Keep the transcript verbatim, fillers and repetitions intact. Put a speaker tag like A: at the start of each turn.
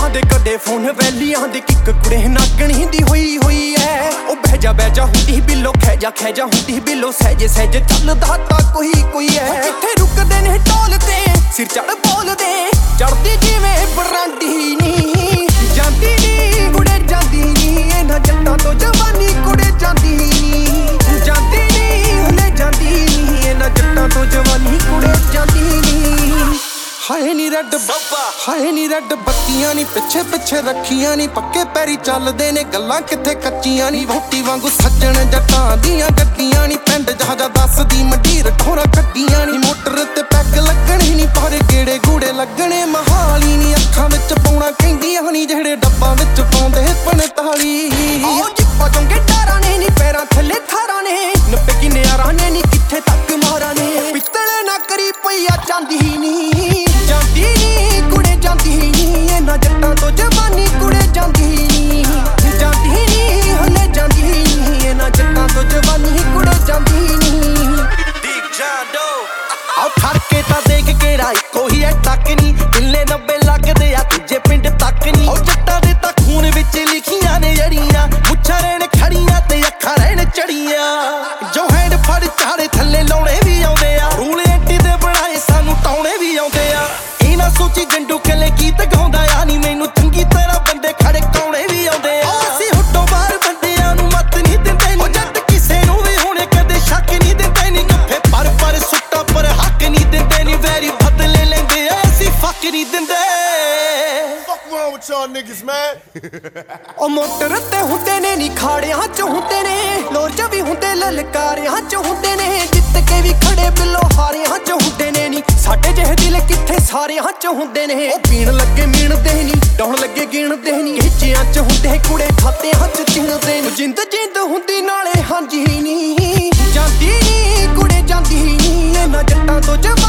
A: ਵੈਲੀਆਂ ਦੇ ਕਦੇ ਫੋਨ ਵੈਲੀਆਂ ਦੇ ਕਿੱਕ ਕੁੜੇ ਨਾਗਣੀ ਦੀ ਹੋਈ ਹੋਈ ਐ। ਉਹ ਬਹਿ ਜਾ ਬਹਿ ਜਾ ਹੁੰਦੀ ਬਿੱਲੋ ਖੈਜਾ ਖੈਜਾ ਹੁੰਦੀ ਬਿੱਲੋ ਸਹਿਜੇ ਸਹਿਜੇ ਚੱਲਦਾ ਤਾਂ ਕੋਈ ਕੋਈ ਐ। ਕਿੱਥੇ ਰੁਕਦੇ ਨੇ ਢੋਲਦੇ ਸਿਰ ਚੜ ਬੋਲਦੇ ਚੜਦੀ ਜਿਵੇਂ ਬਰਾਂਡੀ ਨੀ ਜਾਂਦੀ ਨੀ ਕੁੜੇ ਜਾਂਦੀ ਨੀ ਇਹਨਾਂ ਜੱਟਾਂ ਤੋਂ ਜਵਾਨੀ ਕੁੜੇ ਜਾਂਦੀ ਨੀ ਜਾਂਦੀ ਨੀ ਹਲੇ ਜਾਂਦੀ ਨੀ ਇਹਨਾਂ ਜੱਟਾਂ ਤੋਂ ਜਵਾਨੀ ਕੁੜੇ ਜਾਂਦੀ ਨੀ। ਹਾਏ ਨੀ ਰੈੱਡ ਹਾਏ ਨੀ ਰੈੱਡ ਬੱਤੀਆਂ ਨੀ ਪਿੱਛੇ ਪਿੱਛੇ ਰੱਖੀਆਂ ਨੀ ਪੱਕੇ ਪੈਰੀ ਚੱਲਦੇ ਨੇ ਗੱਲਾਂ ਕਿੱਥੇ ਕੱਚੀਆਂ ਨੀ ਵੋਟੀ ਵਾਂਗੂ ਸੱਜਣ ਜੱਟਾਂ ਦੀਆਂ ਗੱਡੀਆਂ ਨੀ ਪਿੰਡ ਜਹਾਜਾ ਦੱਸਦੀ ਮੰਡੀਰ ਠੋਰਾ ਕੱਢੀਆਂ ਨੀ ਮੋਟਰ ਤੇ ਪੈਗ ਲੱਗਣੀ ਨੀ ਪਰ ਗੇੜੇ ਗੂੜੇ ਲੱਗਣੇ ਮਹਾਲੀ ਨੀ ਅੱਖਾਂ ਵਿੱਚ ਪਾਉਣਾ ਕਹਿੰਦੀਆਂ ਨੀ ਜਿਹੜੇ ਡੱਬਾਂ ਵਿੱਚ ਪਾਉਂਦੇ ਪੰਤਾਲੀ। ਆਓ ਜਿੱਪਾ ਚੋਂਗੇ ਡਾਰਾਂ ਨੇ ਨੀ ਪੈਰਾਂ ਥੱਲੇ ਥਾਰਾਂ ਨੇ ਨੱਪੇ ਕੀ ਨਿਆਰਾਂ ਨੇ ਨੀ ਕਿੱਥੇ ਤੱਕ ਮਾਰਾਂ ਨੇ ਪਿੱਤਲੇ ਨਾ ਕਰੀ ਪਈਆ ਚਾਂਦੀ ਨੀ ਜਾਂਦੀ ਨੀ ਕੁੜੇ ਜਾਂਦੀ ਨੀ ਇਹਨਾਂ ਜੱਟਾਂ ਤੋਂ ਜਵਾਨੀ ਕੁੜੇ ਜਾਂਦੀ ਨੀ ਜਾਂਦੀ ਨੀ ਹਲੇ ਜਾਂਦੀ ਨੀ ਇਹਨਾਂ ਜੱਟਾਂ ਤੋਂ ਜਵਾਨੀ ਕੁੜੇ ਜਾਂਦੀ ਨੀ। ਦੀਪ ਜਾਂਦੋ ਆਓ ਖੜ ਕੇ ਤਾਂ ਦੇਖ ਕਿਹੜਾ ਇੱਕੋ ਹੀ ਐ ਟੱਕ ਨੀ ਕਿੱਲੇ ਨੱਬੇ ਲੱਗਦੇ ਆ ਦੂਜੇ ਪਿੰਡ ਤੱਕ ਨੀ। ਉਹ ਜੱਟਾਂ ਦੇ ਤਾਂ ਖੂਨ ਵਿੱਚ ਲਿਖੀਆਂ ਨੇ ਜੜੀਆਂ ਮੁੱਛਾਂ ਰਹਿਣ ਖੜੀਆਂ ਤੇ ਅੱਖਾਂ ਰਹਿਣ ਚੜੀਆਂ ਜੋ ਹੈਂਡ ਫੜ ਚਾੜੇ ਥੱਲੇ ਲਾਉਣੇ ਵੀ ਆਉਂਦੇ ਆ ਰੂਲ ਐਂਟੀ ਦੇ ਬਣਾਏ ਸਾਨੂੰ ਟਾਉਣੇ ਵੀ ਆਉਂਦੇ ਆ। ਇਹ ਨਾ ਸੋਚੀ ਜੰਡੂ ਕੱਲੇ ਗੀਤ ਗਾਉਂਦਾ ਆ ਨੀ ਮੈਨੂੰ ਚੰਗੀ ਤਰ੍ਹਾਂ ਬੰਦੇ ਖੜੇ ਕਾਉਣੇ ਵੀ ਆਉਂਦੇ ਆ। ਅਸੀਂ ਹੁੱਟੋਂ ਬਾਹਰ ਬੰਦਿਆਂ ਨੂੰ ਮੱਤ ਨਹੀਂ ਦਿੰਦੇ ਨੀ ਜੱਟ ਕਿਸੇ ਨੂੰ ਵੀ ਹੁਣੇ ਕਦੇ ਸ਼ੱਕ ਨਹੀਂ ਦਿੰਦੇ ਨੀ ਗੱਫੇ ਪਰ ਪਰ ਸੁੱਟਾਂ ਪਰ ਹੱਕ ਨਹੀਂ ਦਿੰਦੇ ਨੀ ਵੈਰੀ ਬਦਲੇ ਲੈਂਦੇ ਆ ਅਸੀਂ ਫੱਕ ਨਹੀਂ ਦਿੰਦੇ।
B: With y'all niggas, man.
A: ਉਹ ਮੋਟਰ ਤੇ ਹੁੰਦੇ ਨੇ ਨੀ ਖਾੜਿਆਂ ਚ ਹੁੰਦੇ ਨੇ ਲੋਰ ਚ ਵੀ ਹੁੰਦੇ ਲਲਕਾਰਿਆਂ ਚ ਹੁੰਦੇ ਨੇ ਜਿੱਤ ਕੇ ਵੀ ਖੜੇ ਬਿੱਲੋ ਹਾਰਿਆਂ ਚ ਹੁੰਦੇ ਨੇ ਨੀ ਸਾਡੇ ਜਿਹੇ ਦਿਲ ਕਿੱਥੇ ਸਾਰਿਆਂ ਚ ਹੁੰਦੇ ਨੇ। ਉਹ ਪੀਣ ਲੱਗੇ ਮੀਣਦੇ ਨੀ ਡਾਉਣ ਲੱਗੇ ਗਿਣਦੇ ਨੀ ਹਿੱਚਿਆਂ ਚ ਹੁੰਦੇ ਕੁੜੇ ਖਾਤਿਆਂ ਚ ਚਿਣਦੇ ਨੀ ਜਿੰਦ ਜਿੰਦ ਹੁੰਦੀ ਨਾਲੇ ਹਾਂਜੀ ਨੀ ਜਾਂਦੀ ਨੀ ਕੁੜੇ ਜਾਂਦੀ ਨੀ ਇਹਨਾਂ ਜੱਟਾਂ ਤੋਂ